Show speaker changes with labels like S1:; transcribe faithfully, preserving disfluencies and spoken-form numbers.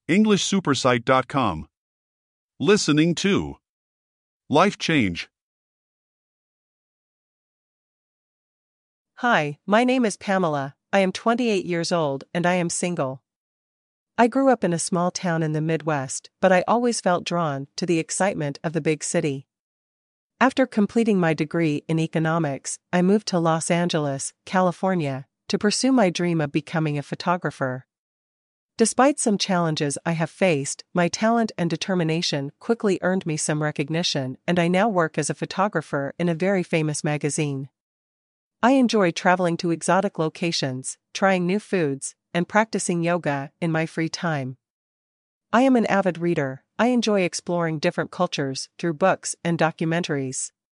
S1: English Supersite dot com. Listening to Life Change.
S2: Hi, my name is Pamela. I am twenty-eight years old and I am single. I grew up in a small town in the Midwest, but I always felt drawn to the excitement of the big city. After completing my degree in economics, I moved to Los Angeles, California, to pursue my dream of becoming a photographer. Despite some challenges I have faced, my talent and determination quickly earned me some recognition, and I now work as a photographer in a very famous magazine. I enjoy traveling to exotic locations, trying new foods, and practicing yoga in my free time. I am an avid reader. I enjoy exploring different cultures through books and documentaries.